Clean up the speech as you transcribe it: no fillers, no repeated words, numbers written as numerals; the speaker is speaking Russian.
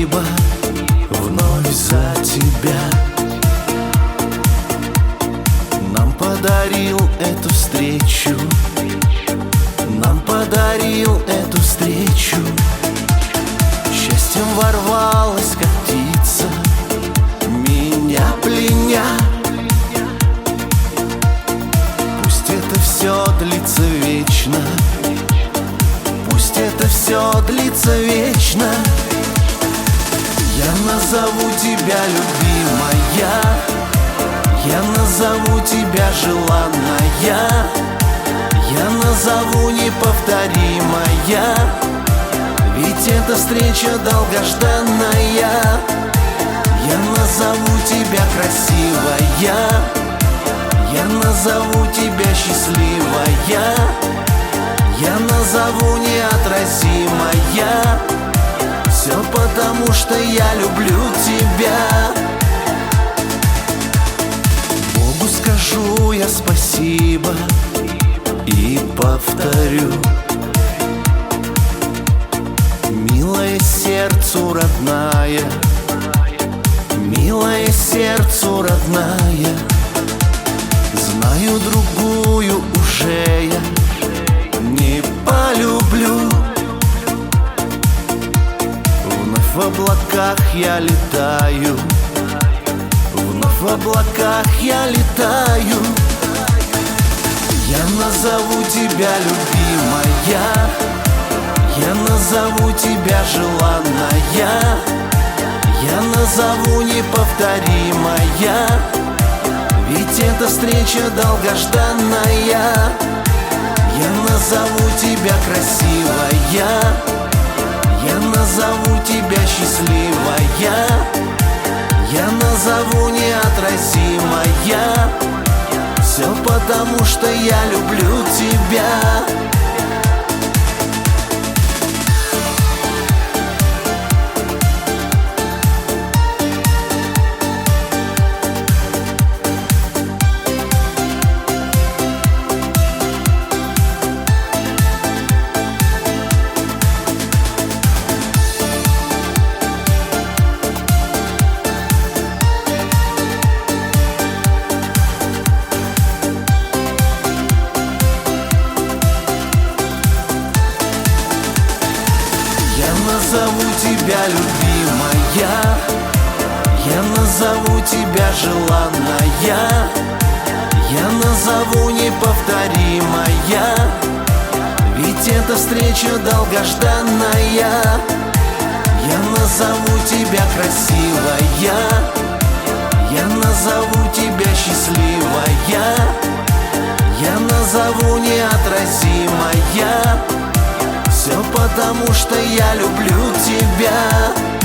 спасибо вновь за тебя. Нам подарил эту встречу, нам подарил эту встречу. Счастьем ворвалась, как птица, меня пленя. Пусть это все длится вечно, пусть это все длится вечно. Я назову тебя любимая, я назову тебя желанная, я назову неповторимая, ведь эта встреча долгожданная. Я назову тебя красивая, я назову тебя счастливая, я назову неотразимая. Все потому, что я люблю тебя. Богу скажу я спасибо и повторю: милая сердцу родная, милая сердцу родная. Знаю, другую уже я не полюблю. Вновь в облаках я летаю, вновь в облаках я летаю. Я назову тебя любимая, я назову тебя желанная, я назову неповторимая, ведь эта встреча долгожданная. Я назову тебя красивая, я назову тебя счастливая, я назову неотразимая. Все потому, что я люблю тебя. Я назову тебя любимая, я назову тебя желанная, я назову неповторимая, ведь эта встреча долгожданная. Я назову тебя красивая, я назову тебя счастливая, я назову неотразимая. Все потому, что я люблю тебя.